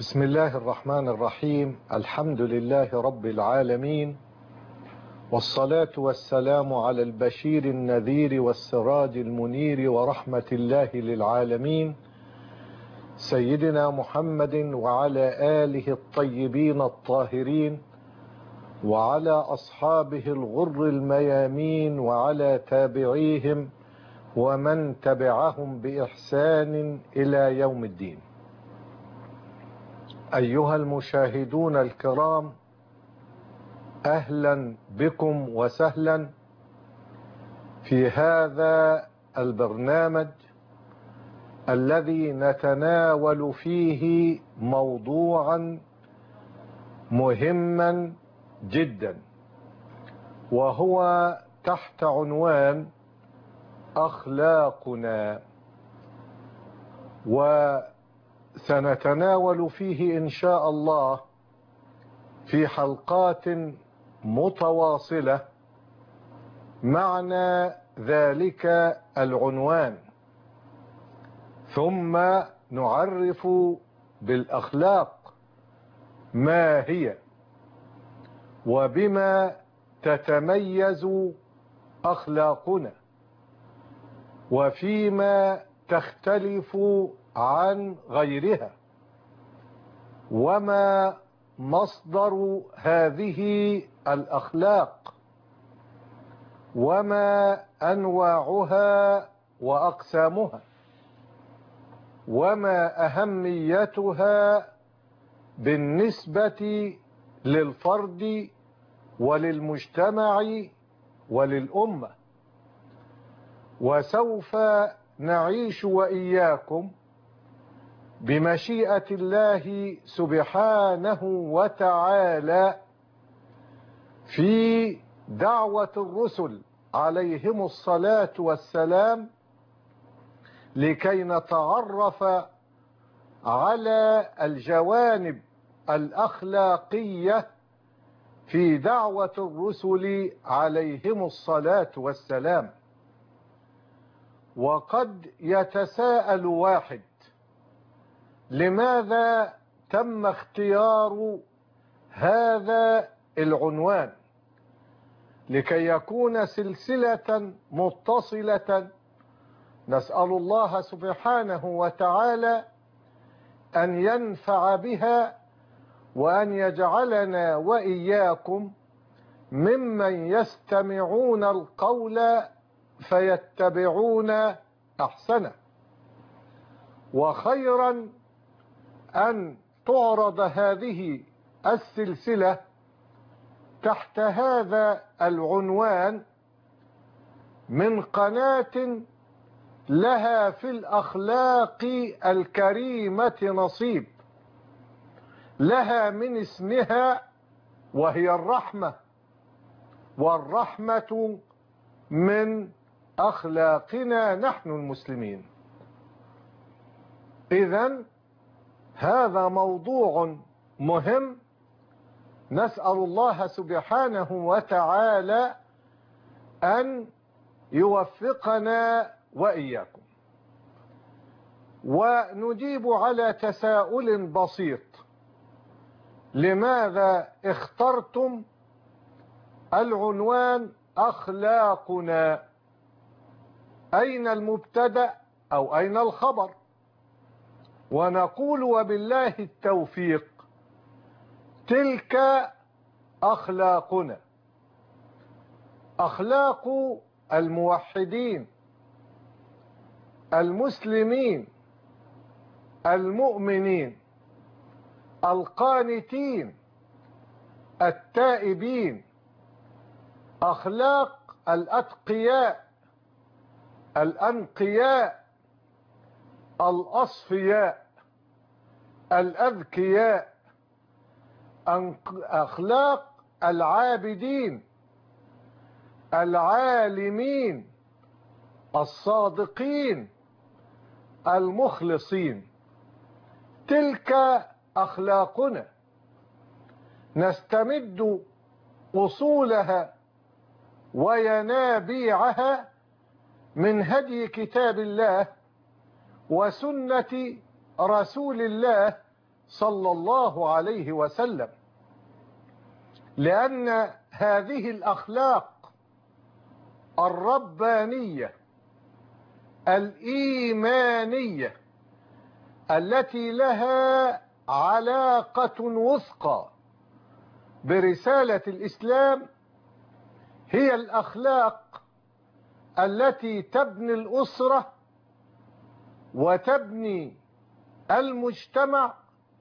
بسم الله الرحمن الرحيم. الحمد لله رب العالمين، والصلاة والسلام على البشير النذير والسراج المنير ورحمة الله للعالمين سيدنا محمد وعلى آله الطيبين الطاهرين وعلى أصحابه الغر الميامين وعلى تابعيهم ومن تبعهم بإحسان إلى يوم الدين. أيها المشاهدون الكرام، أهلا بكم وسهلا في هذا البرنامج الذي نتناول فيه موضوعا مهما جدا، وهو تحت عنوان أخلاقنا، وسنتناول فيه إن شاء الله في حلقات متواصلة معنى ذلك العنوان، ثم نعرف بالأخلاق ما هي وبما تتميز أخلاقنا وفيما تختلف عن غيرها، وما مصدر هذه الأخلاق، وما أنواعها وأقسامها، وما أهميتها بالنسبة للفرد وللمجتمع وللأمة. وسوف نعيش وإياكم بمشيئة الله سبحانه وتعالى في دعوة الرسل عليهم الصلاة والسلام، لكي نتعرف على الجوانب الأخلاقية في دعوة الرسل عليهم الصلاة والسلام. وقد يتساءل واحد: لماذا تم اختيار هذا العنوان؟ لكي يكون سلسلة متصلة، نسأل الله سبحانه وتعالى أن ينفع بها وأن يجعلنا وإياكم ممن يستمعون القول فيتبعون أحسنه. وخيرا أن تعرض هذه السلسلة تحت هذا العنوان من قناة لها في الأخلاق الكريمة نصيب، لها من اسمها وهي الرحمة، والرحمة من أخلاقنا نحن المسلمين. إذن هذا موضوع مهم، نسأل الله سبحانه وتعالى أن يوفقنا وإياكم. ونجيب على تساؤل بسيط: لماذا اخترتم العنوان أخلاقنا؟ أين المبتدأ أو أين الخبر؟ ونقول وبالله التوفيق: تلك أخلاقنا، أخلاق الموحدين المسلمين المؤمنين القانتين التائبين، أخلاق الأتقياء الأنقياء الأصفياء الأذكياء، أخلاق العابدين العالمين الصادقين المخلصين. تلك أخلاقنا، نستمد أصولها وينابيعها من هدي كتاب الله وسنة رسول الله صلى الله عليه وسلم، لأن هذه الأخلاق الربانية الإيمانية التي لها علاقة وثقى برسالة الإسلام هي الأخلاق التي تبني الأسرة وتبني المجتمع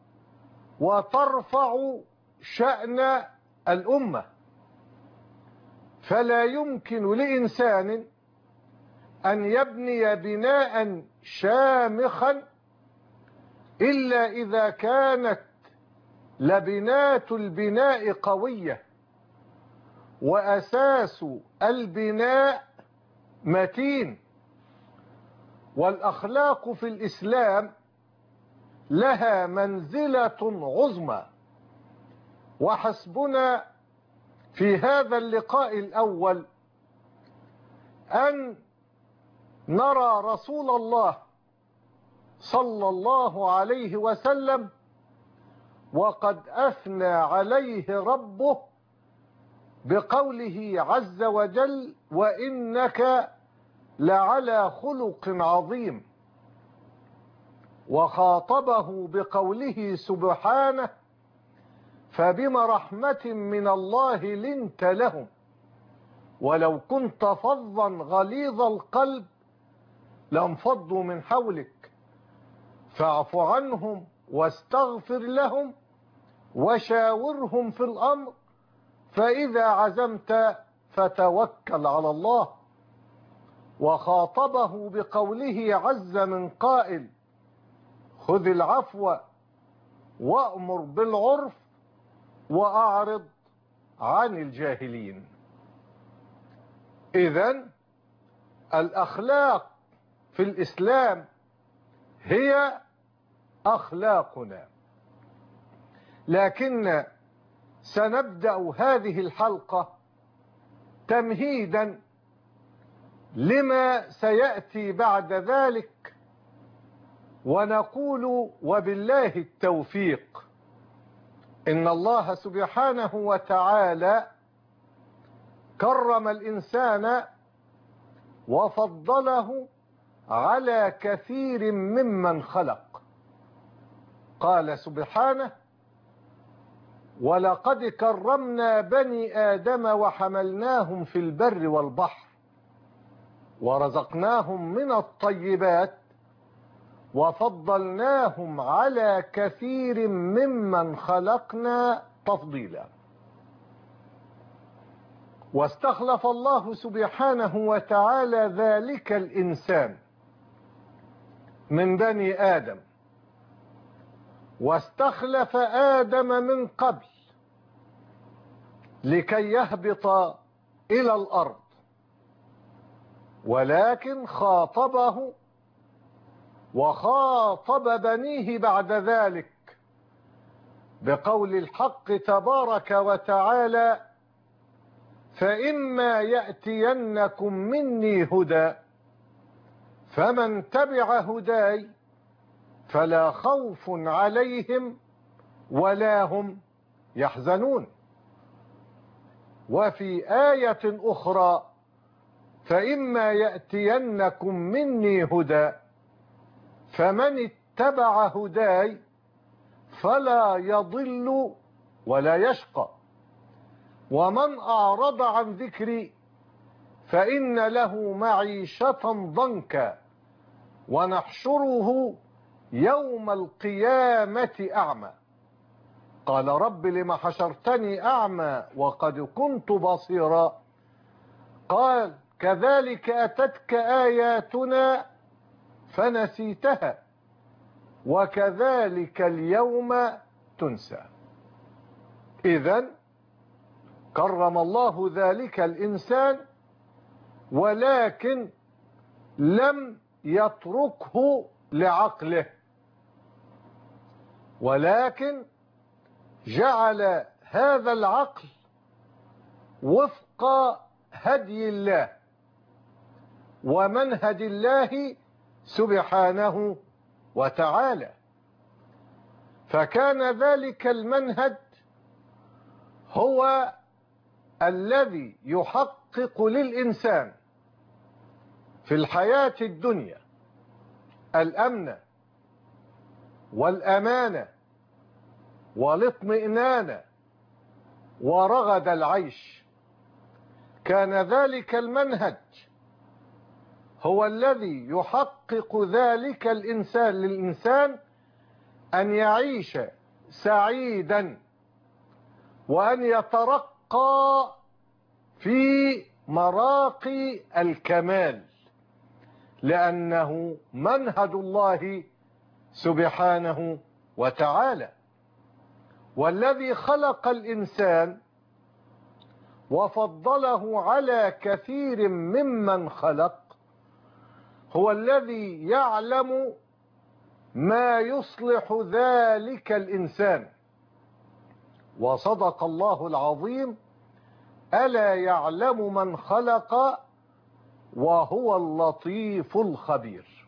وترفع شأن الأمة. فلا يمكن لإنسان أن يبني بناء شامخا إلا إذا كانت لبنات البناء قوية وأساس البناء متين. والأخلاق في الإسلام لها منزلة عظمى، وحسبنا في هذا اللقاء الأول أن نرى رسول الله صلى الله عليه وسلم وقد أثنى عليه ربه بقوله عز وجل: وإنك لعلى خلق عظيم. وخاطبه بقوله سبحانه: فبما رحمة من الله لنت لهم ولو كنت فظا غليظ القلب لانفضوا من حولك فاعف عنهم واستغفر لهم وشاورهم في الأمر فإذا عزمت فتوكل على الله. وخاطبه بقوله عز من قائل: خذ العفو وأمر بالعرف وأعرض عن الجاهلين. إذن الأخلاق في الإسلام هي أخلاقنا. لكن سنبدأ هذه الحلقة تمهيدا لما سيأتي بعد ذلك، ونقول وبالله التوفيق. إن الله سبحانه وتعالى كرم الإنسان وفضله على كثير ممن خلق. قال سبحانه: ولقد كرمنا بني آدم وحملناهم في البر والبحر ورزقناهم من الطيبات وفضلناهم على كثير ممن خلقنا تفضيلا. واستخلف الله سبحانه وتعالى ذلك الإنسان من بني آدم، واستخلف آدم من قبل لكي يهبط إلى الأرض، ولكن خاطبه وخاطب بنيه بعد ذلك بقول الحق تبارك وتعالى: فإما يأتينكم مني هدى فمن تبع هداي فلا خوف عليهم ولا هم يحزنون. وفي آية أخرى: فإما يأتينكم مني هدى فمن اتبع هداي فلا يضل ولا يشقى ومن أعرض عن ذكري فإن له معيشة ضنكا ونحشره يوم القيامة أعمى. قال رب لم حشرتني أعمى وقد كنت بصيرا. قال: كذلك أتتك آياتنا فنسيتها وكذلك اليوم تنسى. إذن كرم الله ذلك الإنسان، ولكن لم يتركه لعقله، ولكن جعل هذا العقل وفق هدي الله ومنهج الله سبحانه وتعالى. فكان ذلك المنهج هو الذي يحقق للإنسان في الحياة الدنيا الأمن والأمان والاطمئنان ورغد العيش. كان ذلك المنهج هو الذي يحقق ذلك الإنسان للإنسان أن يعيش سعيدا وأن يترقى في مراقي الكمال، لأنه منهج الله سبحانه وتعالى. والذي خلق الإنسان وفضله على كثير ممن خلق هو الذي يعلم ما يصلح ذلك الإنسان. وصدق الله العظيم: ألا يعلم من خلق وهو اللطيف الخبير.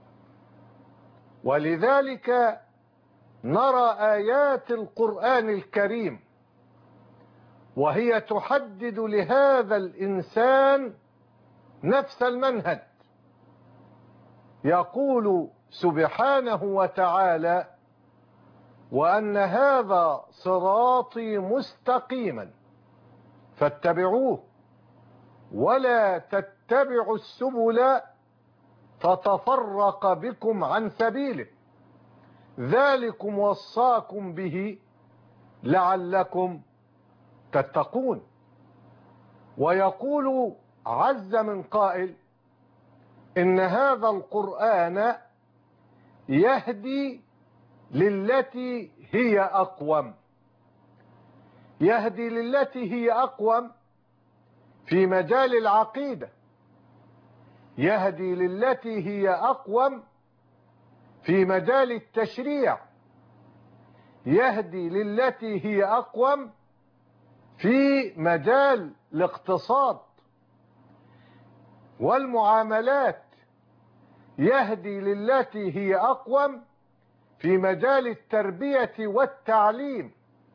ولذلك نرى آيات القرآن الكريم وهي تحدد لهذا الإنسان نفس المنهج. يقول سبحانه وتعالى: وأن هذا صراطي مستقيما فاتبعوه ولا تتبعوا السبل فتفرق بكم عن سبيله ذلكم وصاكم به لعلكم تتقون. ويقول عز من قائل: إن هذا القرآن يهدي للتي هي أقوم. يهدي للتي هي أقوم في مجال العقيدة، يهدي للتي هي أقوم في مجال التشريع، يهدي للتي هي أقوم في مجال الاقتصاد والمعاملات، يهدي للتي هي أقوم في مجال التربية والتعليم،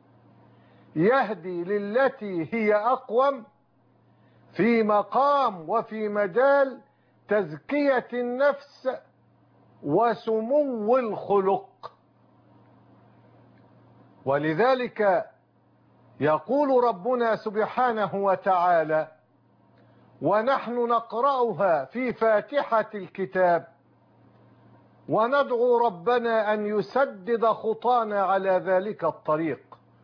يهدي للتي هي أقوم في مقام وفي مجال تزكية النفس وسمو الخلق. ولذلك يقول ربنا سبحانه وتعالى: ونحن نقرأها في فاتحة الكتاب وندعو ربنا أن يسدد خطانا على ذلك الطريق.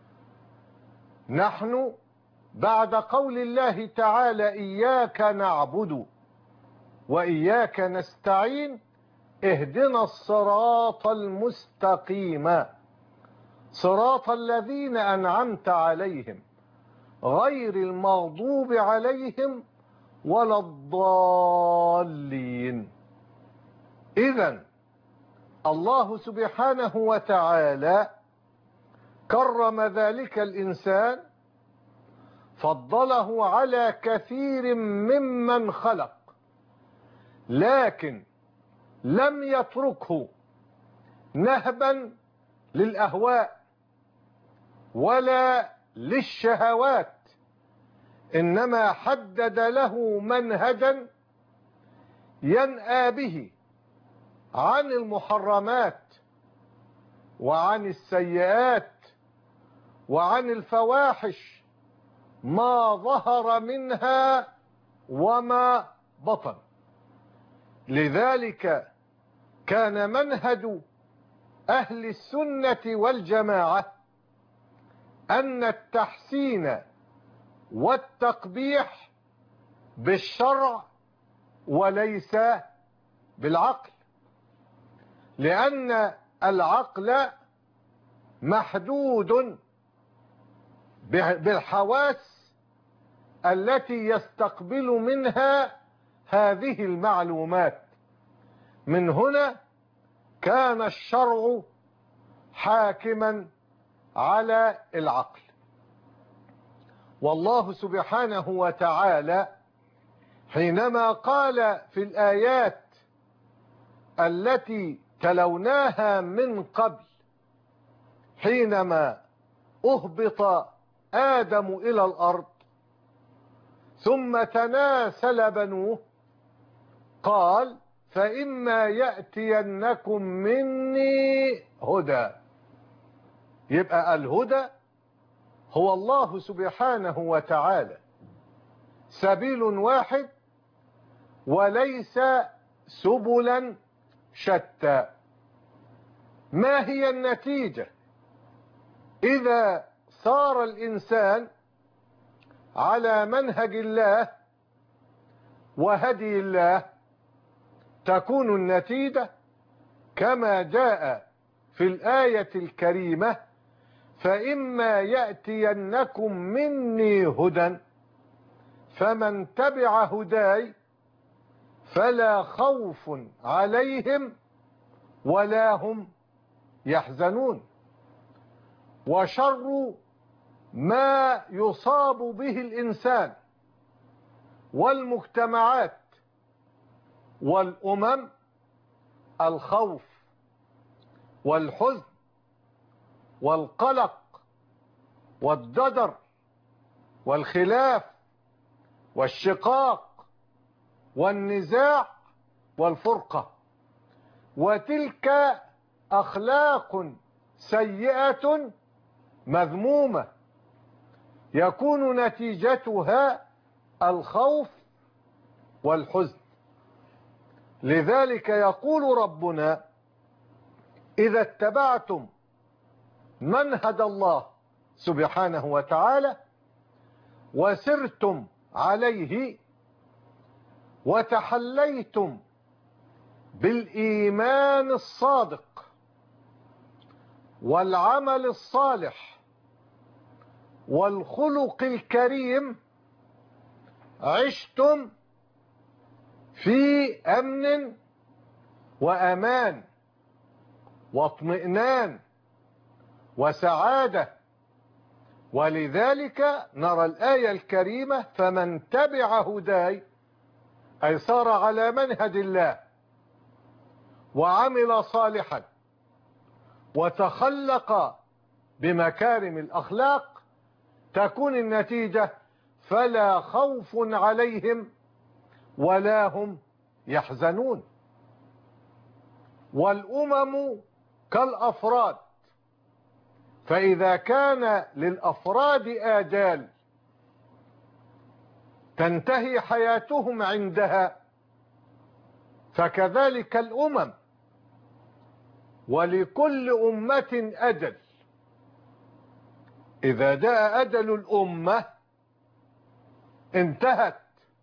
نحن بعد قول الله تعالى: إياك نعبد وإياك نستعين اهدنا الصراط المستقيم صراط الذين أنعمت عليهم غير المغضوب عليهم ولا الضالين. إذن الله سبحانه وتعالى كرم ذلك الإنسان، فضله على كثير ممن خلق، لكن لم يتركه نهبا للأهواء ولا للشهوات، إنما حدد له منهجا ينأى به عن المحرمات وعن السيئات وعن الفواحش ما ظهر منها وما بطن. لذلك كان منهج أهل السنة والجماعة أن التحسين والتقبيح بالشرع وليس بالعقل، لأن العقل محدود بالحواس التي يستقبل منها هذه المعلومات. من هنا كان الشرع حاكما على العقل. والله سبحانه وتعالى حينما قال في الآيات التي تلوناها من قبل: حينما أهبط آدم إلى الأرض ثم تناسل بنوه قال فإما يأتينكم مني هدى. يبقى الهدى هو الله سبحانه وتعالى، سبيل واحد وليس سبلا شتى. ما هي النتيجة إذا صار الإنسان على منهج الله وهدي الله؟ تكون النتيجة كما جاء في الآية الكريمة فإما يأتينكم مني هدى فمن تبع هداي فلا خوف عليهم ولا هم يحزنون. وشر ما يصاب به الإنسان والمجتمعات والأمم الخوف والحزن والقلق والضجر والخلاف والشقاق والنزاع والفرقة، وتلك أخلاق سيئة مذمومة يكون نتيجتها الخوف والحزن. لذلك يقول ربنا إذا اتبعتم منهج الله سبحانه وتعالى وسرتم عليه وتحليتم بالإيمان الصادق والعمل الصالح والخلق الكريم عشتم في أمن وأمان واطمئنان وسعادة. ولذلك نرى الآية الكريمة فمن تبع هداي أي صار على منهج الله وعمل صالحا وتخلق بمكارم الأخلاق تكون النتيجة فلا خوف عليهم ولا هم يحزنون. والأمم كالأفراد، فإذا كان للأفراد آجال تنتهي حياتهم عندها فكذلك الأمم، ولكل أمة أجل. إذا جاء أجل الأمة انتهت،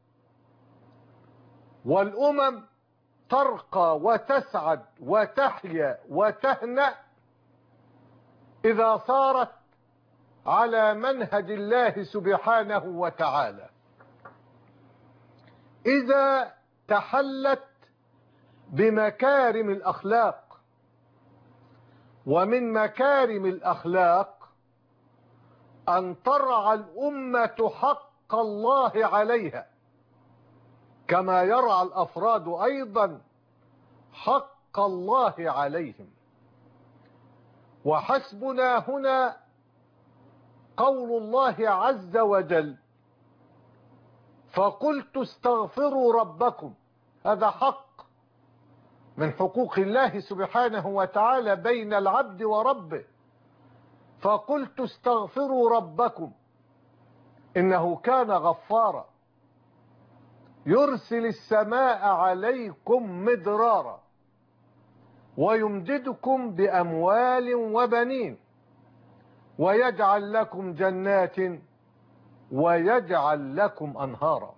والأمم ترقى وتسعد وتحيا وتهنأ إذا صارت على منهج الله سبحانه وتعالى، إذا تحلت بمكارم الأخلاق. ومن مكارم الأخلاق أن ترعى الأمة حق الله عليها كما يرعى الأفراد أيضا حق الله عليهم. وحسبنا هنا قول الله عز وجل فقلت استغفروا ربكم. هذا حق من حقوق الله سبحانه وتعالى بين العبد وربه. فقلت استغفروا ربكم إنه كان غفارا يرسل السماء عليكم مدرارا ويمددكم بأموال وبنين ويجعل لكم جنات ويجعل لكم أنهارا.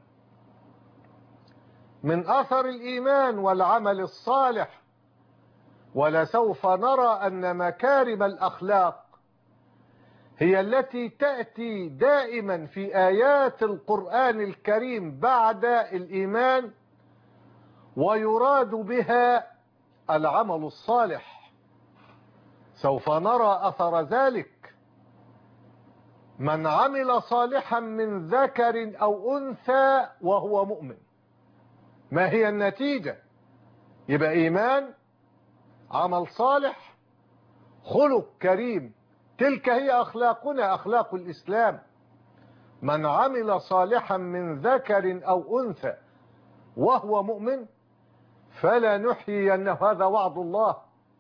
من أثر الإيمان والعمل الصالح ولسوف نرى أن مكارم الأخلاق هي التي تأتي دائما في آيات القرآن الكريم بعد الإيمان ويراد بها العمل الصالح. سوف نرى أثر ذلك. من عمل صالحا من ذكر أو أنثى وهو مؤمن. ما هي النتيجة؟ يبقى إيمان، عمل صالح، خلق كريم تلك هي أخلاقنا، أخلاق الإسلام. من عمل صالحا من ذكر أو أنثى وهو مؤمن فلنحيينه، هذا وعد الله،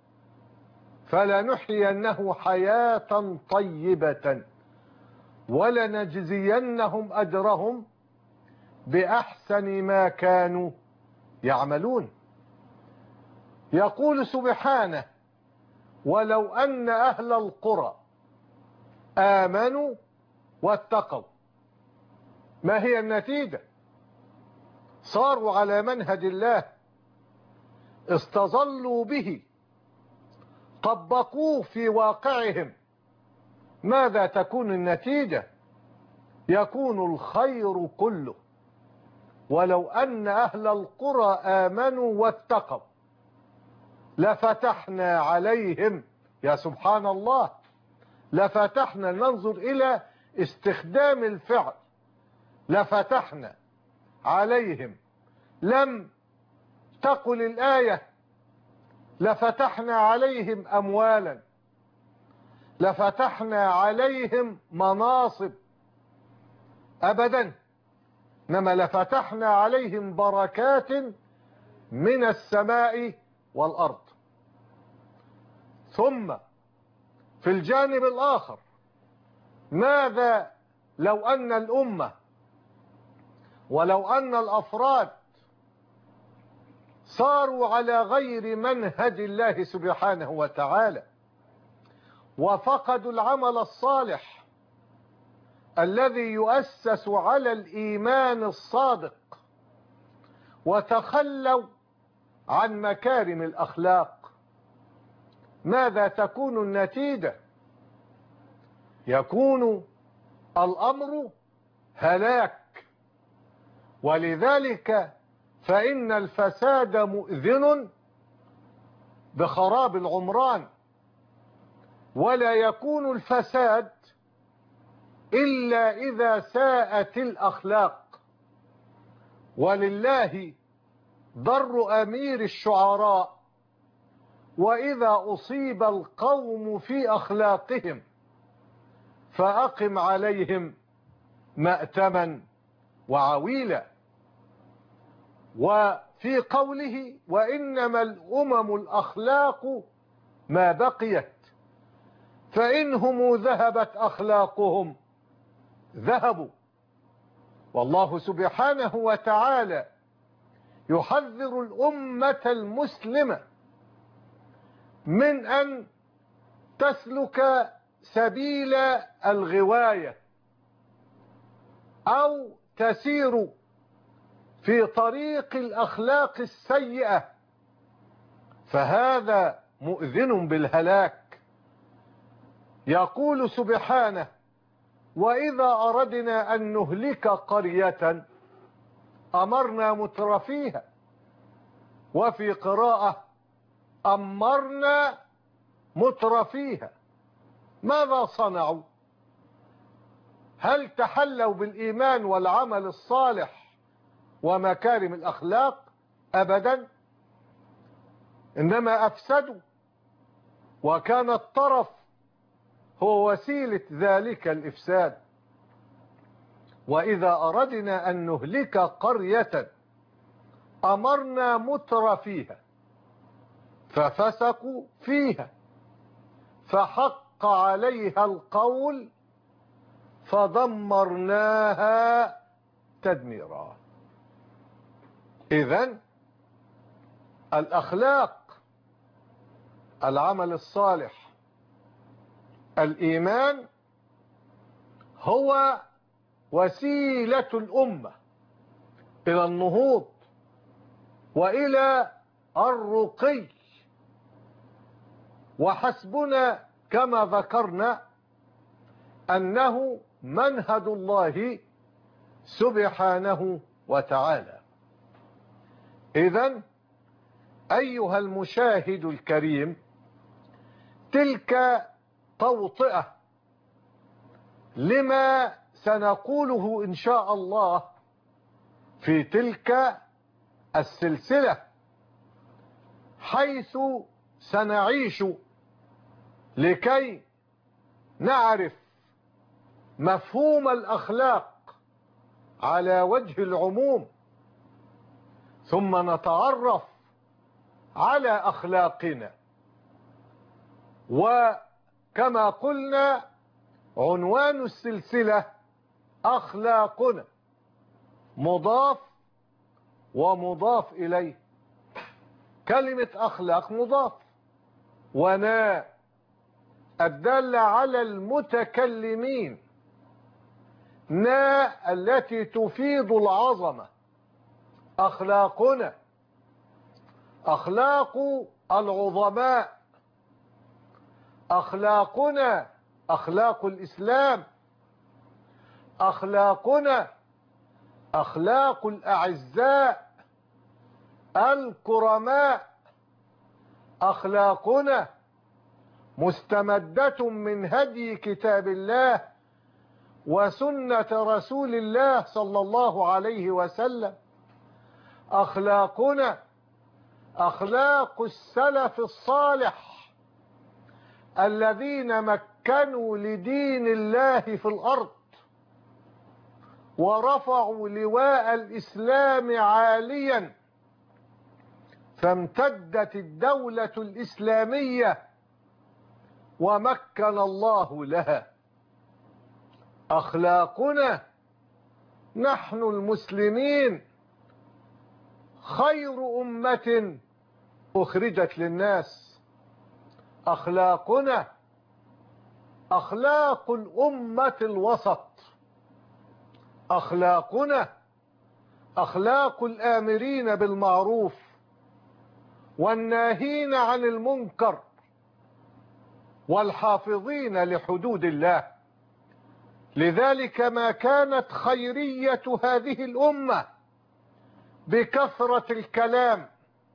فلنحيينه حياة طيبة ولنجزينهم أجرهم بأحسن ما كانوا يعملون. يقول سبحانه: ولو أن أهل القرى آمنوا واتقوا. ما هي النتيجة؟ صاروا على منهج الله، استظلوا به، طبقوه في واقعهم. ماذا تكون النتيجة؟ يكون الخير كله. ولو أن أهل القرى آمنوا واتقوا لفتحنا عليهم، يا سبحان الله، لفتحنا، ننظر إلى استخدام الفعل، لفتحنا عليهم. لم تقل الآية لفتحنا عليهم أموالا، لفتحنا عليهم مناصب، أبدا، إنما لفتحنا عليهم بركات من السماء والأرض. ثم في الجانب الآخر، ماذا لو أن الأمة ولو أن الأفراد صاروا على غير منهج الله سبحانه وتعالى، وفقدوا العمل الصالح الذي يؤسس على الإيمان الصادق، وتخلوا عن مكارم الأخلاق؟ ماذا تكون النتيجة؟ يكون الأمر هلاك. ولذلك فإن الفساد مؤذن بخراب العمران، ولا يكون الفساد إلا إذا ساءت الأخلاق. ولله ضر أمير الشعراء وإذا أصيب القوم في أخلاقهم فأقم عليهم مأتما وعويلا. وفي قوله: وإنما الأمم الأخلاق ما بقيت، فإنهم ذهبت أخلاقهم ذهبوا. والله سبحانه وتعالى يحذر الأمة المسلمة من أن تسلك سبيل الغواية أو تسير في طريق الأخلاق السيئة، فهذا مؤذن بالهلاك. يقول سبحانه: وإذا أردنا أن نهلك قرية أمرنا مترفيها، وفي قراءة أمرنا مترفيها. ماذا صنعوا؟ هل تحلوا بالإيمان والعمل الصالح ومكارم الأخلاق؟ أبدا، إنما أفسدوا، وكان الطرف هو وسيلة ذلك الإفساد. وإذا أردنا أن نهلك قرية أمرنا مترفيها ففسقوا فيها فحق عليها القول فدمرناها تدميرا. إذن الأخلاق، العمل الصالح، الإيمان هو وسيلة الأمة إلى النهوض وإلى الرقي. وحسبنا كما ذكرنا أنه منهج الله سبحانه وتعالى. إذن أيها المشاهد الكريم، تلك توطئة لما سنقوله إن شاء الله في تلك السلسلة، حيث سنعيش لكي نعرف مفهوم الأخلاق على وجه العموم، ثم نتعرف على أخلاقنا. وكما قلنا عنوان السلسلة أخلاقنا، مضاف ومضاف إليه. كلمة أخلاق مضاف، ونا الدالة على المتكلمين، نا التي تفيد العظمة. أخلاقنا أخلاق العظماء، أخلاقنا أخلاق الإسلام، أخلاقنا أخلاق الأعزاء الكرماء، أخلاقنا مستمدة من هدي كتاب الله وسنة رسول الله صلى الله عليه وسلم. أخلاقنا أخلاق السلف الصالح الذين مكنوا لدين الله في الأرض ورفعوا لواء الإسلام عاليا، فامتدت الدولة الإسلامية ومكن الله لها. أخلاقنا نحن المسلمين خير أمة أخرجت للناس. أخلاقنا أخلاق الأمة الوسط، أخلاقنا أخلاق الآمرين بالمعروف والناهين عن المنكر والحافظين لحدود الله. لذلك ما كانت خيرية هذه الأمة بكثرة الكلام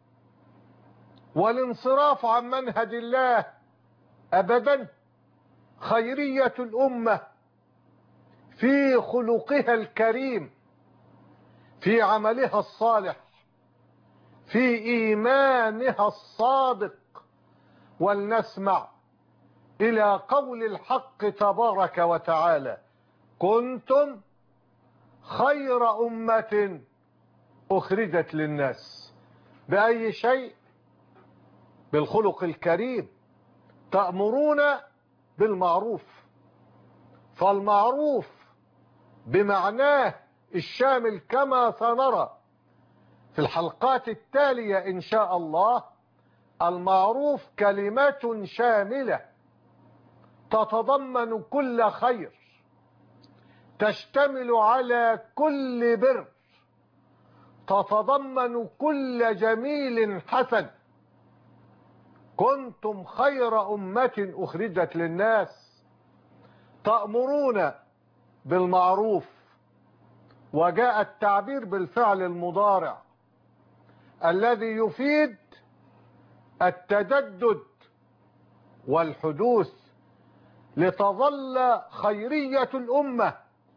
والانصراف عن منهج الله أبدا. خيرية الأمة في خلقها الكريم، في عملها الصالح، في إيمانها الصادق. ولنسمع إلى قول الحق تبارك وتعالى: كنتم خير أمة أخرجت للناس. بأي شيء؟ بالخلق الكريم. تأمرون بالمعروف، فالمعروف بمعناه الشامل كما سنرى في الحلقات التالية إن شاء الله. المعروف كلمة شاملة تتضمن كل خير، تشتمل على كل بر، تتضمن كل جميل حسن. كنتم خير أمة أخرجت للناس تأمرون بالمعروف، وجاء التعبير بالفعل المضارع الذي يفيد التجدد والحدوث، لتظل خيرية الأمة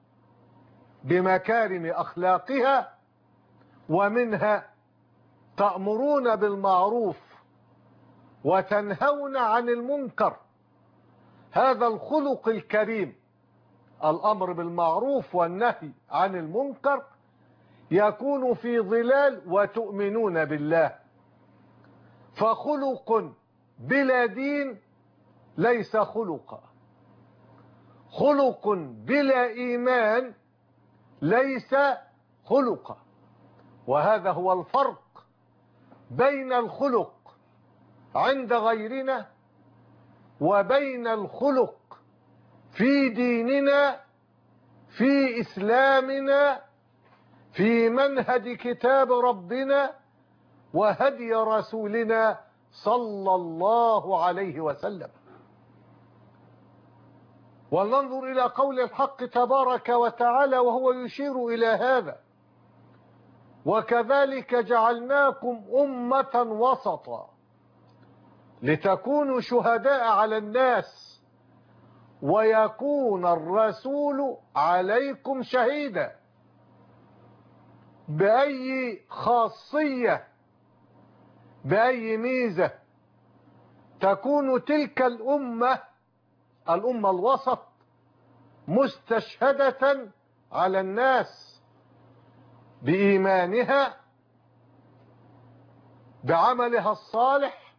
بمكارم أخلاقها، ومنها تأمرون بالمعروف وتنهون عن المنكر. هذا الخلق الكريم، الأمر بالمعروف والنهي عن المنكر، يكون في ظلال وتؤمنون بالله. فخلق بلا دين ليس خلقا، خلق بلا إيمان ليس خلقا. وهذا هو الفرق بين الخلق عند غيرنا وبين الخلق في ديننا، في إسلامنا، في منهج كتاب ربنا وهدي رسولنا صلى الله عليه وسلم. ولننظر إلى قول الحق تبارك وتعالى وهو يشير إلى هذا: وكذلك جعلناكم أمة وسطا لتكونوا شهداء على الناس ويكون الرسول عليكم شهيدا. بأي خاصية، بأي ميزة تكون تلك الأمة الأمة الوسط مستشهدة على الناس بإيمانها، بعملها الصالح،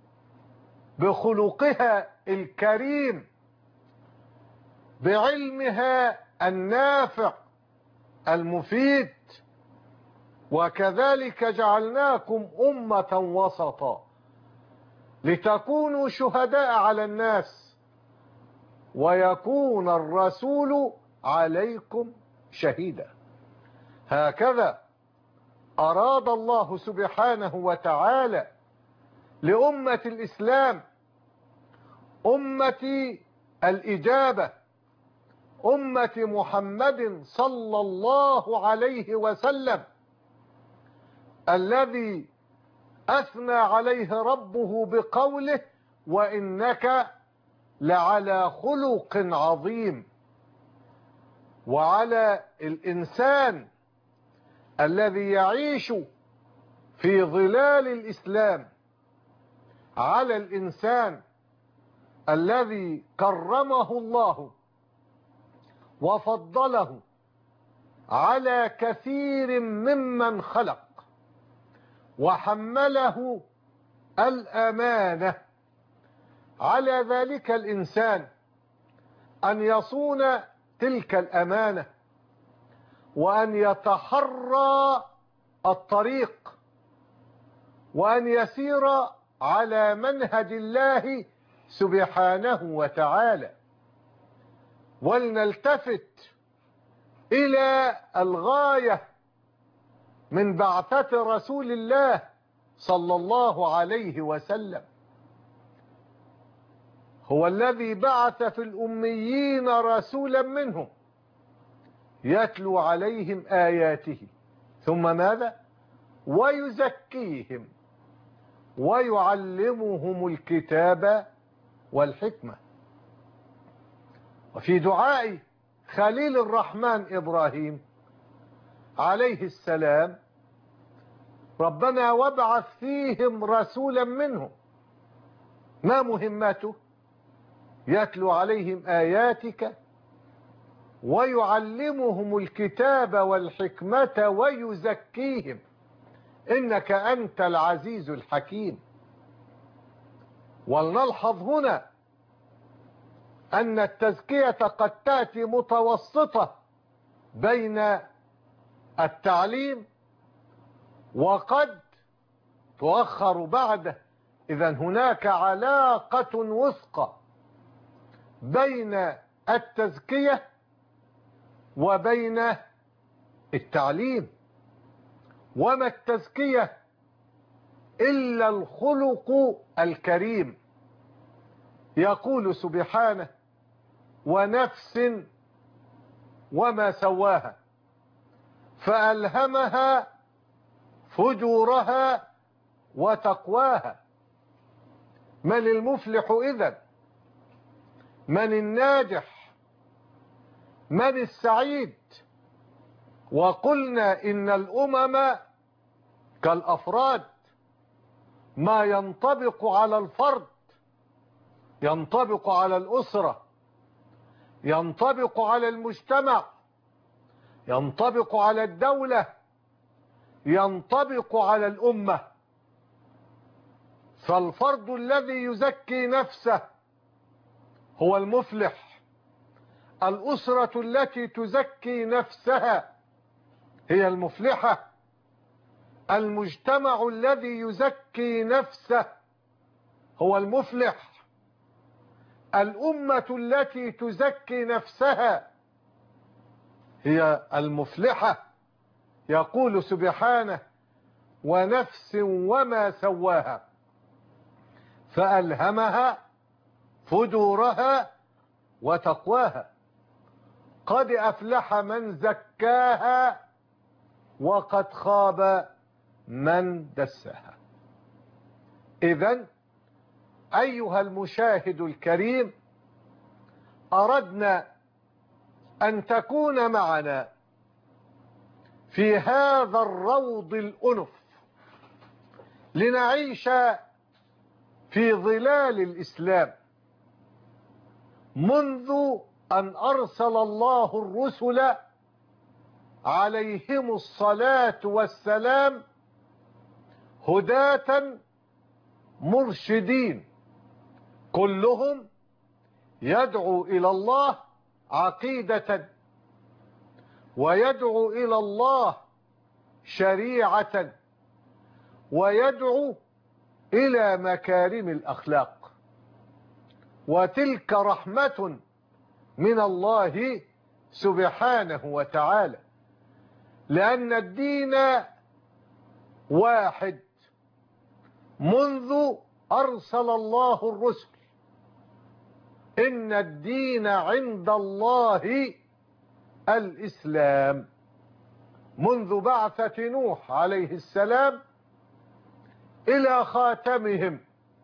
بخلقها الكريم، بعلمها النافع المفيد. وكذلك جعلناكم أمة وسطا لتكونوا شهداء على الناس ويكون الرسول عليكم شهيدا. هكذا أراد الله سبحانه وتعالى لأمة الإسلام، أمة الإجابة، أمة محمد صلى الله عليه وسلم، الذي أثنى عليه ربه بقوله: وإنك لعلى خلق عظيم. وعلى الإنسان الذي يعيش في ظلال الإسلام، على الإنسان الذي كرمه الله وفضله على كثير ممن خلق وحمله الأمانة، على ذلك الإنسان أن يصون تلك الأمانة، وأن يتحرى الطريق، وأن يسير على منهج الله سبحانه وتعالى. ولنلتفت إلى الغاية من بعثة رسول الله صلى الله عليه وسلم. هو الذي بعث في الأميين رسولا منهم يتلو عليهم آياته، ثم ماذا؟ ويزكيهم ويعلمهم الكتاب والحكمة. وفي دعاء خليل الرحمن إبراهيم عليه السلام: ربنا وابعث فيهم رسولا منهم. ما مهمته؟ يتلو عليهم آياتك ويعلمهم الكتاب والحكمة ويزكيهم إنك أنت العزيز الحكيم. ولنلحظ هنا أن التزكية قد تأتي متوسطة بين التعليم وقد تؤخر بعده. إذن هناك علاقة وثقى بين التزكية وبين التعليم. وما التزكية إلا الخلق الكريم. يقول سبحانه: ونفس وما سواها فألهمها فجورها وتقواها. من المفلح إذن؟ من الناجح؟ من السعيد؟ وقلنا إن الأمم كالأفراد، ما ينطبق على الفرد ينطبق على الأسرة، ينطبق على المجتمع، ينطبق على الدولة، ينطبق على الأمة. فالفرد الذي يزكي نفسه هو المفلح، الأسرة التي تزكي نفسها هي المفلحة، المجتمع الذي يزكي نفسه هو المفلح، الأمة التي تزكي نفسها هي المفلحة. يقول سبحانه: ونفس وما سواها فألهمها فجورها وتقواها. قد أفلح من زكاها وقد خاب من دساها. إذن أيها المشاهد الكريم، أردنا أن تكون معنا في هذا الروض الأنف لنعيش في ظلال الإسلام منذ أن أرسل الله الرسل عليهم الصلاة والسلام هداة مرشدين، كلهم يدعو إلى الله عقيدة، ويدعو إلى الله شريعة، ويدعو إلى مكارم الأخلاق. وتلك رحمة من الله سبحانه وتعالى، لأن الدين واحد منذ أرسل الله الرسل. إن الدين عند الله الإسلام، منذ بعثة نوح عليه السلام إلى خاتمهم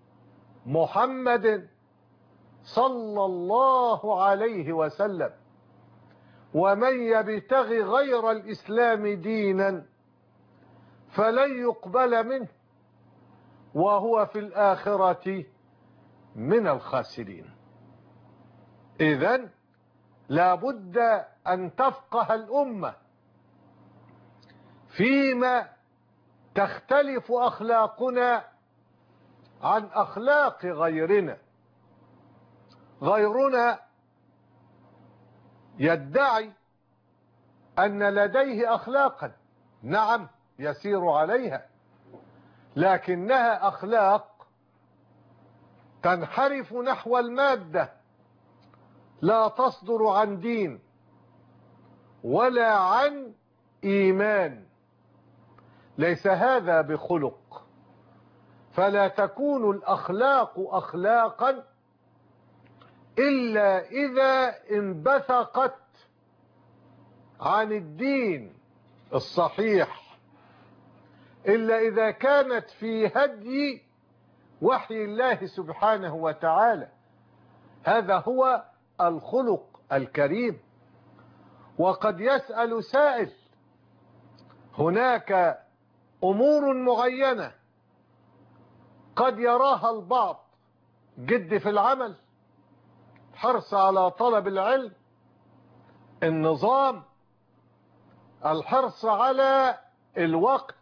محمد صلى الله عليه وسلم. ومن يبتغي غير الإسلام دينا فلن يقبل منه وهو في الآخرة من الخاسرين. إذن لا بد أن تفقه الأمة فيما تختلف أخلاقنا عن أخلاق غيرنا. غيرنا يدعي أن لديه أخلاقا، نعم يسير عليها، لكنها أخلاق تنحرف نحو المادة، لا تصدر عن دين ولا عن إيمان. ليس هذا بخلق. فلا تكون الأخلاق أخلاقا إلا إذا انبثقت عن الدين الصحيح، إلا إذا كانت في هدي وحي الله سبحانه وتعالى. هذا هو الخلق الكريم. وقد يسأل سائل: هناك أمور معينة قد يراها البعض، جد في العمل، حرص على طلب العلم، النظام، الحرص على الوقت،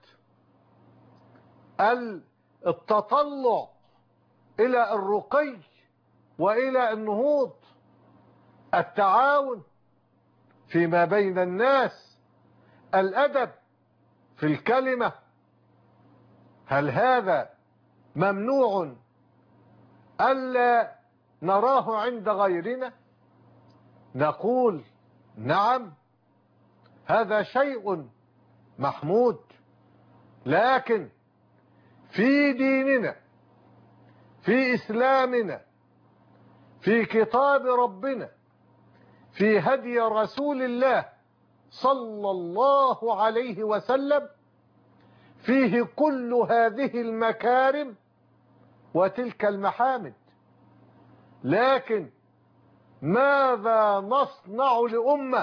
التطلع إلى الرقي وإلى النهوض، التعاون فيما بين الناس، الأدب في الكلمة. هل هذا ممنوع ألا نراه عند غيرنا؟ نقول نعم، هذا شيء محمود، لكن في ديننا، في إسلامنا، في كتاب ربنا، في هدي رسول الله صلى الله عليه وسلم، فيه كل هذه المكارم وتلك المحامد. لكن ماذا نصنع لأمة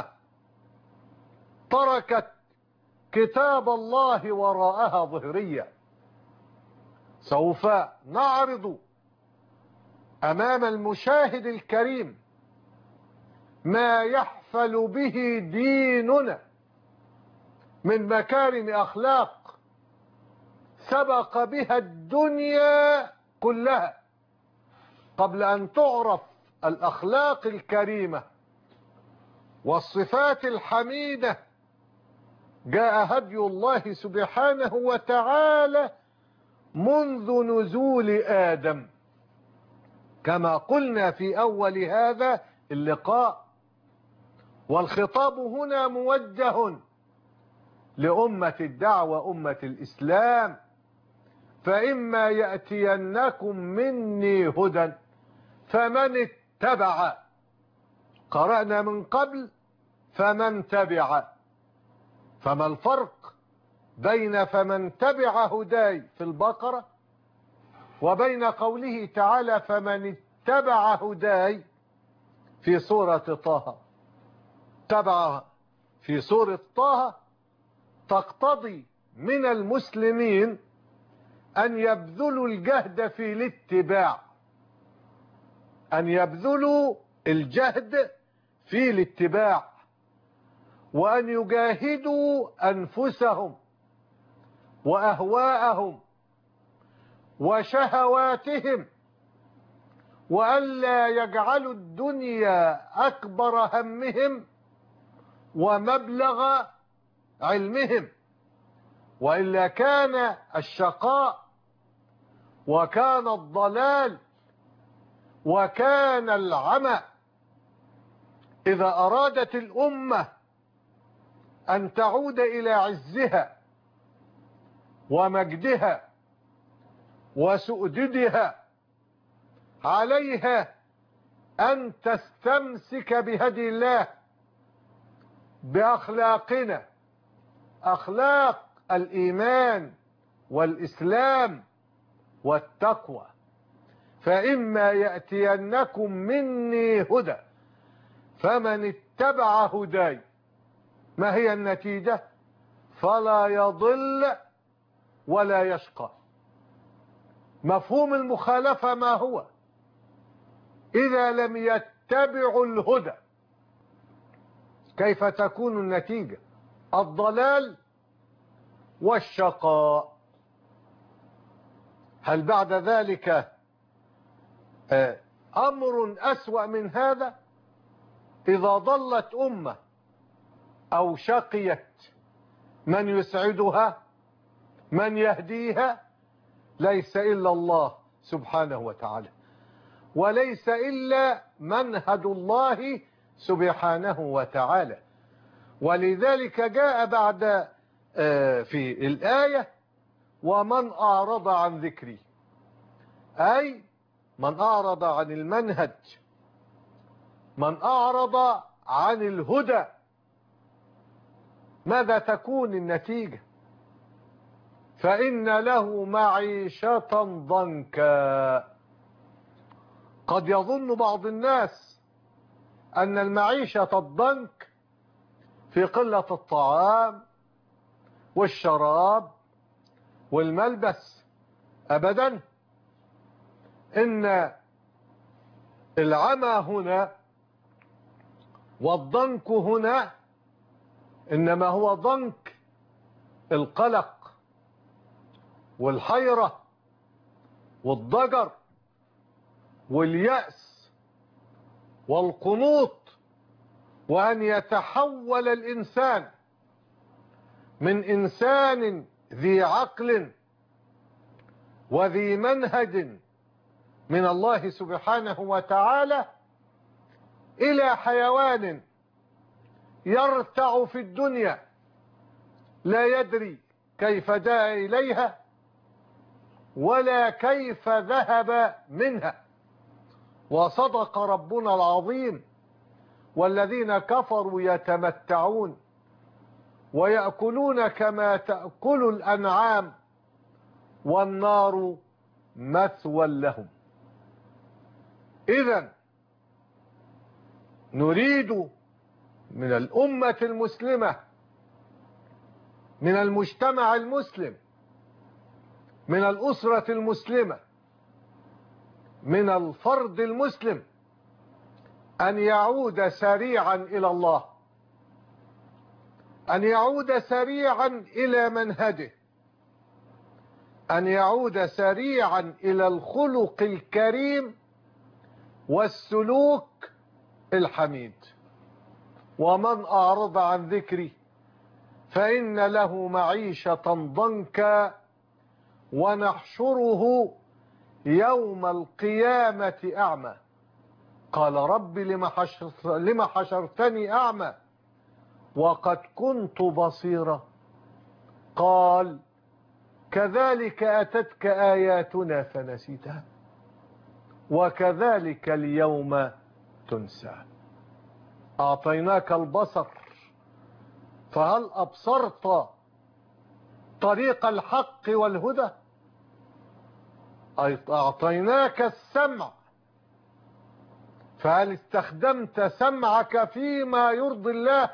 تركت كتاب الله وراءها ظهرية؟ سوف نعرض أمام المشاهد الكريم ما يحفل به ديننا من مكارم أخلاق سبق بها الدنيا كلها. قبل أن تعرف الأخلاق الكريمة والصفات الحميدة جاء هدي الله سبحانه وتعالى منذ نزول آدم، كما قلنا في أول هذا اللقاء. والخطاب هنا موجه لأمة الدعوة، أمة الإسلام: فإما يأتينكم مني هدى فمن اتبع. قرأنا من قبل فمن تبع. فما الفرق بين فمن تبع هداي في البقرة وبين قوله تعالى فمن اتبع هداي في سورة طه؟ تبع في سورة طه تقتضي من المسلمين أن يبذلوا الجهد في الاتباع، أن يبذلوا الجهد في الاتباع، وأن يجاهدوا أنفسهم وأهواءهم وشهواتهم، وألا يجعلوا الدنيا أكبر همهم ومبلغ علمهم، وإلا كان الشقاء وكان الضلال وكان العمى. إذا أرادت الأمة أن تعود إلى عزها ومجدها وسؤددها، عليها أن تستمسك بهدي الله، بأخلاقنا، أخلاق الإيمان والإسلام والتقوى. فإما يأتينكم مني هدى فمن اتبع هداي، ما هي النتيجة؟ فلا يضل ولا يشقى. مفهوم المخالفة ما هو؟ إذا لم يتبعوا الهدى كيف تكون النتيجة؟ الضلال والشقاء. هل بعد ذلك أمر أسوأ من هذا؟ إذا ضلت أمة أو شقيت، من يسعدها؟ من يهديها؟ ليس إلا الله سبحانه وتعالى، وليس إلا منهج الله سبحانه وتعالى. ولذلك جاء بعد في الآية ومن أعرض عن ذكري، أي من أعرض عن المنهج، من أعرض عن الهدى، ماذا تكون النتيجة؟ فإن له معيشة ضنكا. قد يظن بعض الناس أن المعيشة الضنك في قلة الطعام والشراب والملبس. أبدا، إن العمى هنا والضنك هنا إنما هو ضنك القلق والحيرة والضجر واليأس والقنوط، وأن يتحول الإنسان من إنسان ذي عقل وذي منهج من الله سبحانه وتعالى إلى حيوان يرتع في الدنيا لا يدري كيف جاء إليها ولا كيف ذهب منها. وصدق ربنا العظيم: والذين كفروا يتمتعون ويأكلون كما تأكل الأنعام والنار مثوى لهم. إذن نريد من الأمة المسلمة، من المجتمع المسلم، من الأسرة المسلمة، من الفرد المسلم، أن يعود سريعا إلى الله، أن يعود سريعا إلى منهجه، أن يعود سريعا إلى الخلق الكريم والسلوك الحميد. ومن أعرض عن ذكري فإن له معيشة ضنكا ونحشره يوم القيامة أعمى. قال رب لم حشرتني أعمى وقد كنت بصيرا؟ قال كذلك أتتك آياتنا فنسيتها وكذلك اليوم تنسى. أعطيناك البصر فهل أبصرت طريق الحق والهدى؟ أعطيناك السمع فهل استخدمت سمعك فيما يرضي الله؟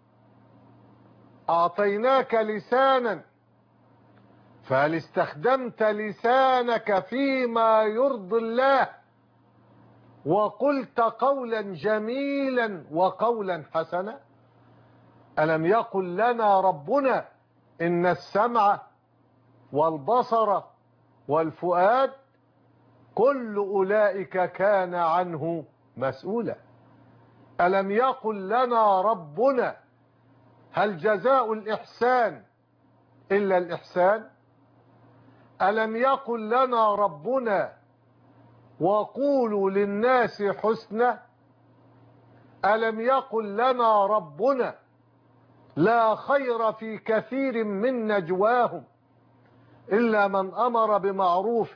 أعطيناك لسانا فهل استخدمت لسانك فيما يرضي الله؟ وقلت قولا جميلا وقولا حسنا؟ ألم يقل لنا ربنا إن السمع والبصر والفؤاد كل أولئك كان عنه مسؤولا؟ ألم يقل لنا ربنا هل جزاء الإحسان إلا الإحسان؟ ألم يقل لنا ربنا وقولوا للناس حسنا؟ ألم يقل لنا ربنا لا خير في كثير من نجواهم إلا من أمر بمعروف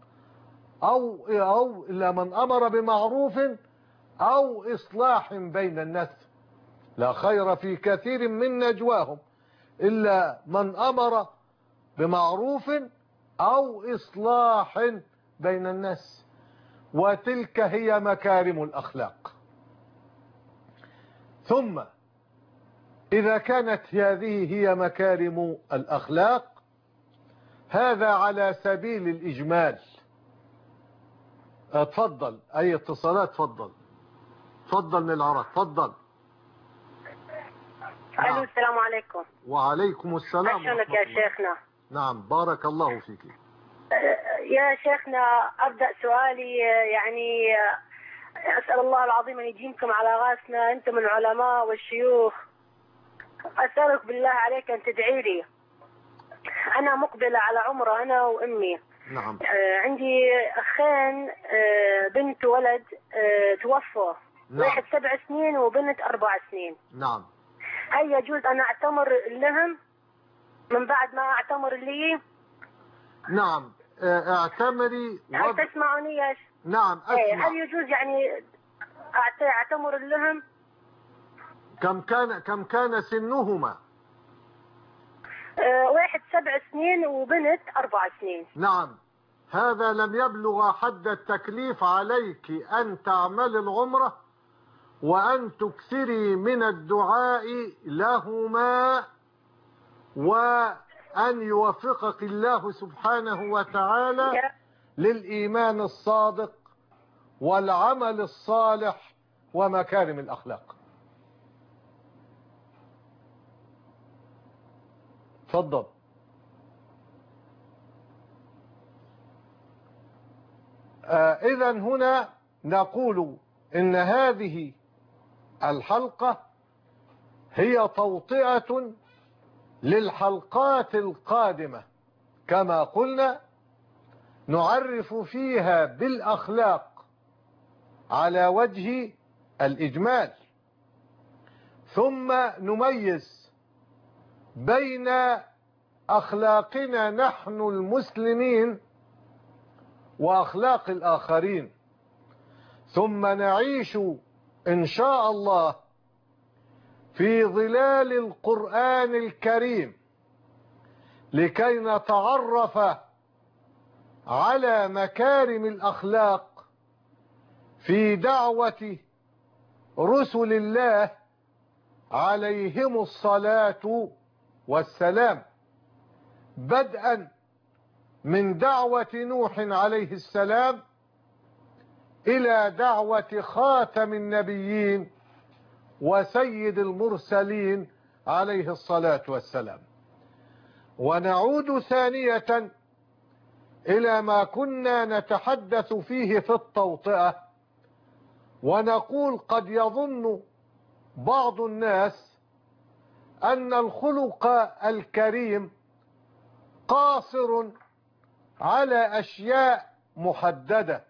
إلا من أمر بمعروف أو إصلاح بين الناس؟ لا خير في كثير من نجواهم إلا من أمر بمعروف أو إصلاح بين الناس. وتلك هي مكارم الأخلاق. ثم إذا كانت هذه هي مكارم الأخلاق، هذا على سبيل الإجمال. اتفضل، أي اتصالات؟ تفضل من العراق، تفضل. الو، السلام عليكم. وعليكم السلام. شلونك يا شيخنا؟ نعم، بارك الله فيك. يا شيخنا، أبدأ سؤالي يعني أسأل الله العظيم أن يجيبكم على راسنا، أنتم العلماء والشيوخ. أسألك بالله عليك أن تدعي لي. أنا مقبلة على عمره أنا وأمي. نعم. عندي أخين، بنت وولد توفوا. نعم. واحد 7 سنين وبنت 4 سنين. نعم. هل يجوز أن أعتمر لهم من بعد ما أعتمر لي؟ نعم، اعتمري. هل تسمعوني يا نعم أسمع. هل يجوز يعني أعتمر لهم؟ كم كان سنهما؟ واحد 7 سنين وبنت 4 سنين. نعم، هذا لم يبلغ حد التكليف عليك أن تعمل العمرة وأن تكثري من الدعاء لهما، وأن يوفقك الله سبحانه وتعالى للإيمان الصادق والعمل الصالح ومكارم الأخلاق. تفضل. إذا هنا نقول إن هذه الحلقة هي توطئة للحلقات القادمة، كما قلنا نعرف فيها بالأخلاق على وجه الإجمال، ثم نميز بين أخلاقنا نحن المسلمين وأخلاق الآخرين، ثم نعيش إن شاء الله في ظلال القرآن الكريم لكي نتعرف على مكارم الأخلاق في دعوة رسل الله عليهم الصلاة والسلام، بدءا من دعوة نوح عليه السلام إلى دعوة خاتم النبيين وسيد المرسلين عليه الصلاة والسلام. ونعود ثانية إلى ما كنا نتحدث فيه في التوطئة، ونقول قد يظن بعض الناس أن الخلق الكريم قاصر على أشياء محددة،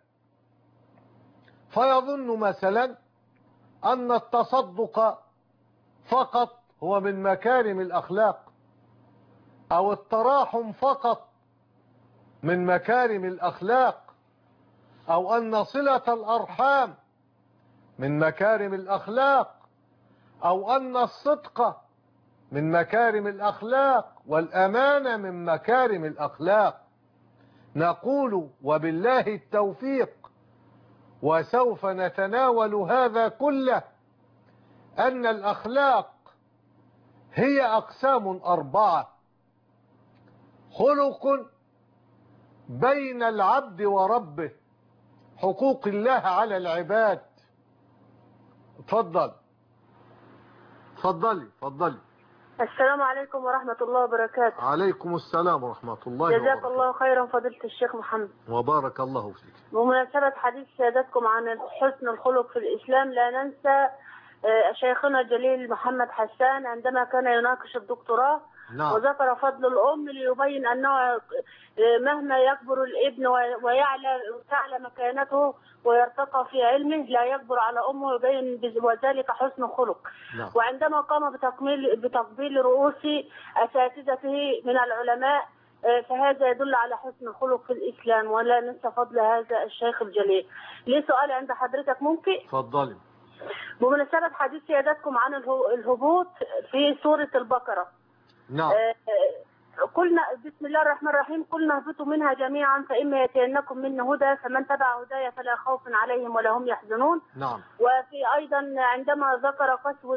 فيظن مثلا أن التصدق فقط هو من مكارم الأخلاق، أو التراحم فقط من مكارم الأخلاق، أو أن صلة الأرحام من مكارم الأخلاق، أو أن الصدق من مكارم الأخلاق، والأمانة من مكارم الأخلاق. نقول وبالله التوفيق، وسوف نتناول هذا كله، أن الأخلاق هي أقسام 4: خلق بين العبد وربه، حقوق الله على العباد. اتفضلي. السلام عليكم ورحمة الله وبركاته. عليكم السلام ورحمة الله وبركاته. جزاك الله خيرا فضيلة الشيخ محمد. وبارك الله فيك. بمناسبة حديث سيادتكم عن حسن الخلق في الإسلام، لا ننسى شيخنا الجليل محمد حسان عندما كان يناقش الدكتوراه، نعم. وذكر فضل الأم ليبين أنه مهما يكبر الابن وتعلى مكانته ويرتقى في علمه لا يكبر على أمه، ويبين وذلك حسن خلق. نعم. وعندما قام بتقبيل رؤوس أساتذته من العلماء، فهذا يدل على حسن الخلق في الإسلام، ولا ننسى فضل هذا الشيخ الجليل. لي سؤال عند حضرتك ممكن؟ اتفضلي. بمناسبة حديث سيادتكم عن الهبوط في سورة البقرة. نعم. قلنا بسم الله الرحمن الرحيم، قلنا اهبطوا منها جميعا فإما يأتينكم مني هدى فمن تبع هدايا فلا خوف عليهم ولا هم يحزنون. نعم. وفي أيضا عندما ذكر قسوة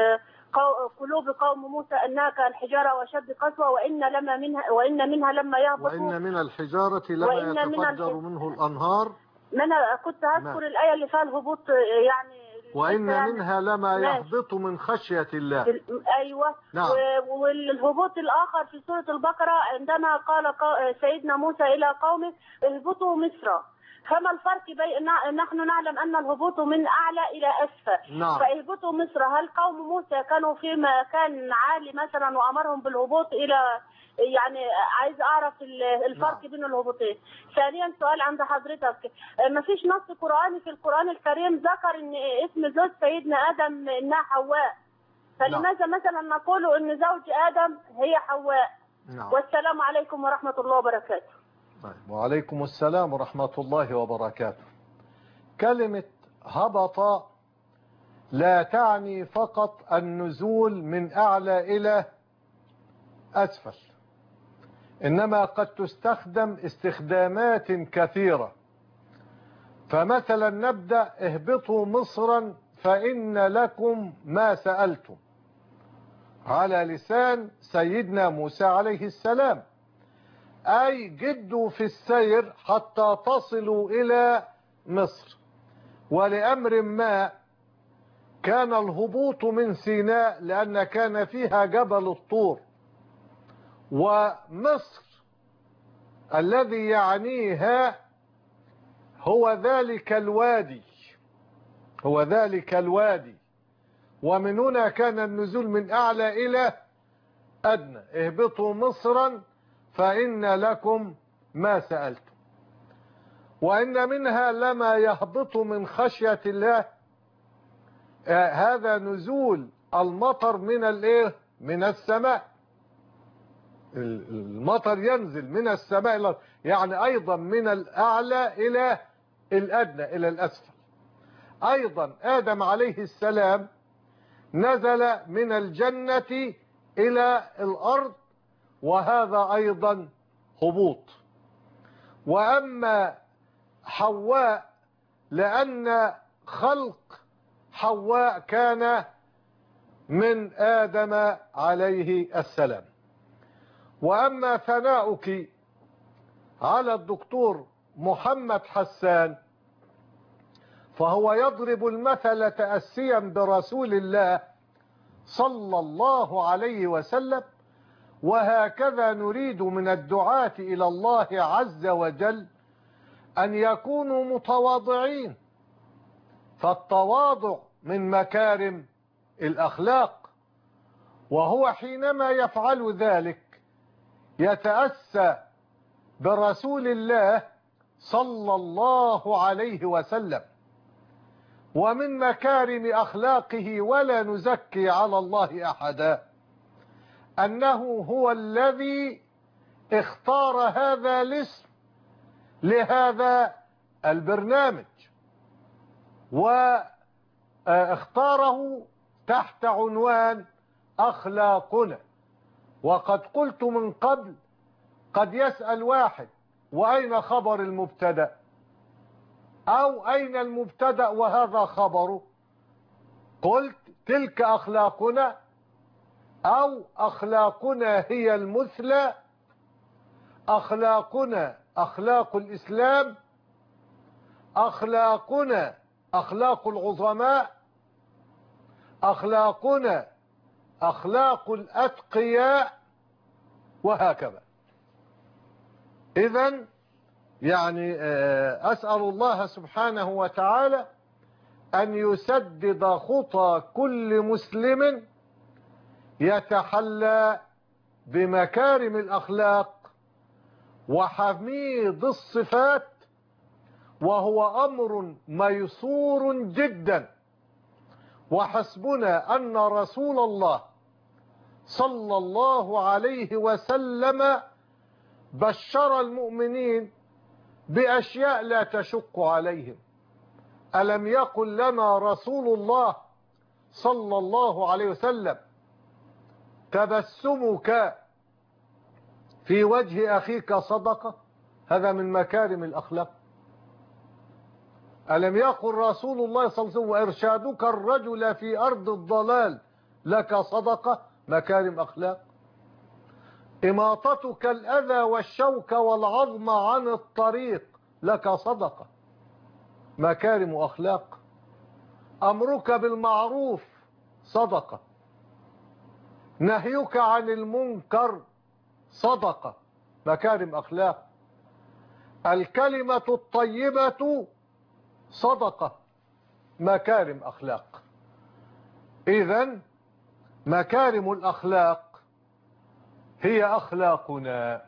قلوب قوم موسى أنها كالحجارة وشد قسوة، وإن منها لما يهبطوا، وإن من الحجارة لما يتفجر منه الأنهار. ما أنا كنت هذكر الآية اللي فيها الهبوط يعني. وإن منها لما يهبط من خشية الله. أيوة. نعم. والهبوط الآخر في سورة البقرة عندما قال سيدنا موسى إلى قومه اهبطوا مصر. فما الفرق بين نحن نعلم أن الهبوط من أعلى إلى أسفل. نعم. فاهبطوا مصر، هل قوم موسى كانوا في مكان عالي مثلا وأمرهم بالهبوط إلى، يعني عايز أعرف الفرق بين الهبوطين. ثانيا سؤال عند حضرتك، ما فيش نص قرآني في القرآن الكريم ذكر إن اسم زوج سيدنا آدم إنها حواء، فلماذا مثلا نقول إن زوج آدم هي حواء؟ نعم. والسلام عليكم ورحمة الله وبركاته. وعليكم السلام ورحمة الله وبركاته. كلمة هبط لا تعني فقط النزول من أعلى إلى أسفل، إنما قد تستخدم استخدامات كثيرة. فمثلا نبدأ اهبطوا مصرا فإن لكم ما سألتم، على لسان سيدنا موسى عليه السلام، أي جدوا في السير حتى تصلوا إلى مصر. ولأمر ما كان الهبوط من سيناء لأن كان فيها جبل الطور، ومصر الذي يعنيها هو ذلك الوادي، ومن هنا كان النزول من أعلى إلى أدنى. اهبطوا مصرا فإن لكم ما سألتم. وإن منها لما يهبط من خشية الله، هذا نزول المطر من السماء. المطر ينزل من السماء، يعني أيضا من الأعلى إلى الأدنى إلى الأسفل. أيضا آدم عليه السلام نزل من الجنة إلى الأرض، وهذا أيضا هبوط. وأما حواء لأن خلق حواء كان من آدم عليه السلام. وأما ثناؤك على الدكتور محمد حسان فهو يضرب المثل تأسيا برسول الله صلى الله عليه وسلم، وهكذا نريد من الدعاة إلى الله عز وجل أن يكونوا متواضعين، فالتواضع من مكارم الأخلاق. وهو حينما يفعل ذلك يتأسى برسول الله صلى الله عليه وسلم. ومن مكارم أخلاقه ولا نزكي على الله أحدا أنه هو الذي اختار هذا الاسم لهذا البرنامج، واختاره تحت عنوان أخلاقنا. وقد قلت من قبل قد يسأل واحد وأين خبر المبتدأ، أو أين المبتدأ وهذا خبره؟ قلت تلك أخلاقنا، أو أخلاقنا هي المثلى، أخلاقنا أخلاق الإسلام، أخلاقنا أخلاق العظماء، أخلاقنا أخلاق الأتقياء، وهكذا. إذن يعني أسأل الله سبحانه وتعالى أن يسدد خطى كل مسلم يتحلى بمكارم الأخلاق وحميد الصفات، وهو أمر ميسور جدا. وحسبنا أن رسول الله صلى الله عليه وسلم بشر المؤمنين بأشياء لا تشق عليهم. ألم يقل لنا رسول الله صلى الله عليه وسلم: تبسمك في وجه أخيك صدقة؟ هذا من مكارم الأخلاق. ألم يقل رسول الله صلى الله عليه وسلم: وإرشادك الرجل في أرض الضلال لك صدقة؟ مكارم أخلاق. إماطتك الأذى والشوك والعظم عن الطريق لك صدقة، مكارم أخلاق. أمرك بالمعروف صدقة، نهيك عن المنكر صدقة، مكارم أخلاق. الكلمة الطيبة صدقة، مكارم أخلاق. إذن مكارم الأخلاق هي أخلاقنا.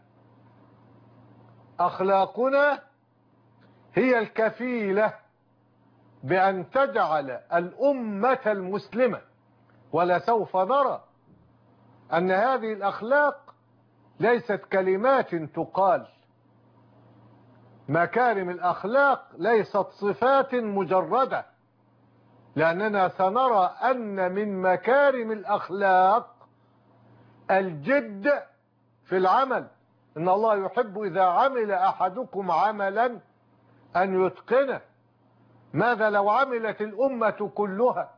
أخلاقنا هي الكفيلة بأن تجعل الأمة المسلمة، ولسوف نرى أن هذه الأخلاق ليست كلمات تقال. مكارم الأخلاق ليست صفات مجردة، لأننا سنرى أن من مكارم الأخلاق الجد في العمل. إن الله يحب إذا عمل أحدكم عملا أن يتقنه. ماذا لو عملت الأمة كلها؟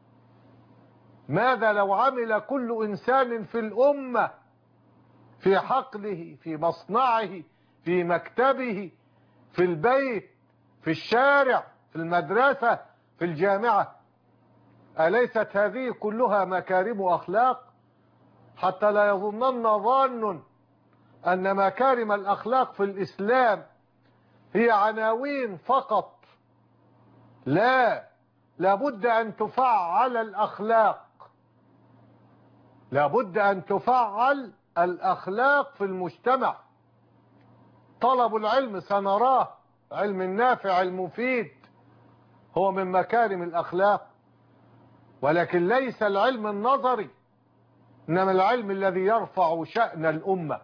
ماذا لو عمل كل إنسان في الأمة في حقله، في مصنعه، في مكتبه، في البيت، في الشارع، في المدرسة، في الجامعة؟ أليست هذه كلها مكارم أخلاق؟ حتى لا يظنن ظان أن مكارم الأخلاق في الإسلام هي عناوين فقط. لا، لابد أن تفعل الأخلاق، لابد أن تفعل الأخلاق في المجتمع. طلب العلم سنراه، علم النافع المفيد هو من مكارم الأخلاق، ولكن ليس العلم النظري، إنما العلم الذي يرفع شأن الأمة.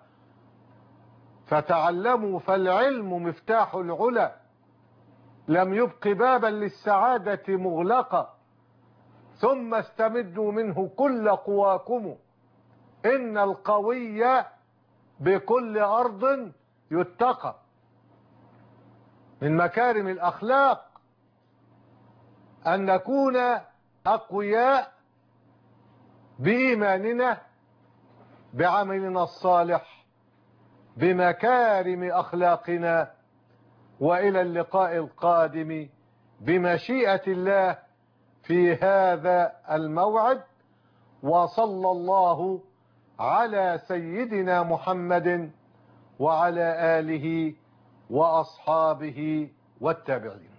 فتعلموا فالعلم مفتاح العلا، لم يبق بابا للسعادة مغلقا، ثم استمدوا منه كل قواكم، إن القوي بكل أرض يتقى. من مكارم الأخلاق أن نكون أقوياء بإيماننا، بعملنا الصالح، بمكارم أخلاقنا. وإلى اللقاء القادم بمشيئة الله في هذا الموعد. وصلى الله على سيدنا محمد وعلى آله وأصحابه والتابعين.